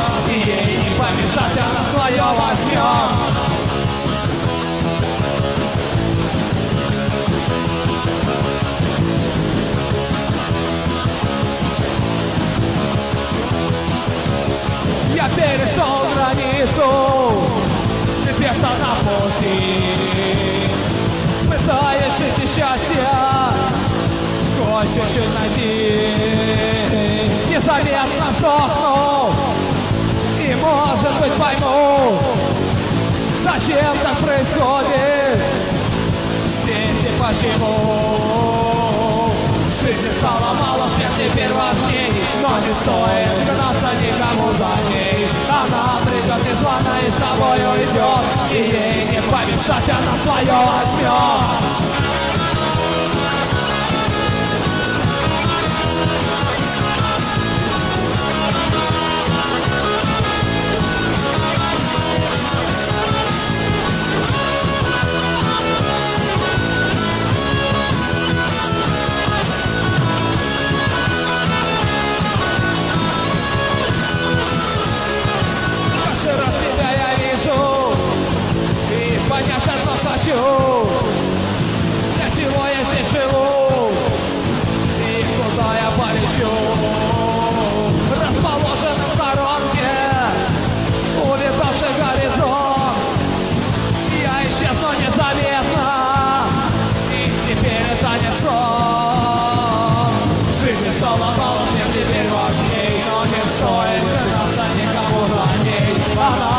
и ей не помешать, она свое возьмет. Я перешел границу, теперь кто на пути, пытаясь жить и счастье, хочешь найти. Незаметно сохну, и может быть пойму, зачем так происходит, здесь и почему. Жизнь стала мало, всем теперь важней, но не стоит гнаться никому за ней. Она придет незвано и с тобою идет, и ей не помешать, она свое возьмет. Для чего я здесь живу и куда я полечу? Расположен в сторонке, улетавший горизонт. Я исчезну незаметно, и теперь это не сон. Жизнь стала мало, всем теперь важней, но не стоит гнаться никому за ней. Она